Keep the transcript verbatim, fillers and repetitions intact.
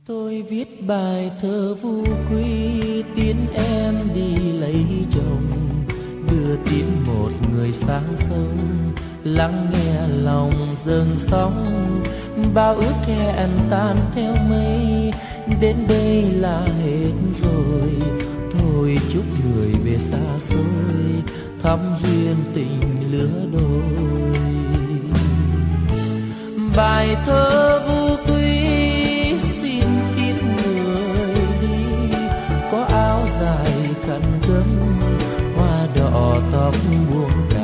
Tôi viết bài thơ vu quy tiến em đi lấy chồng, đưa tin một người sang sông, lắng nghe lòng dâng sóng, bao ước hẹn tan theo mây, đến đây là hết rồi. Thôi chúc người về xa xôi, thắm duyên tình lứa đôi. Bài thơ vu quy xin kín người đi, có áo dài khăn gấm, hoa đỏ tóc buông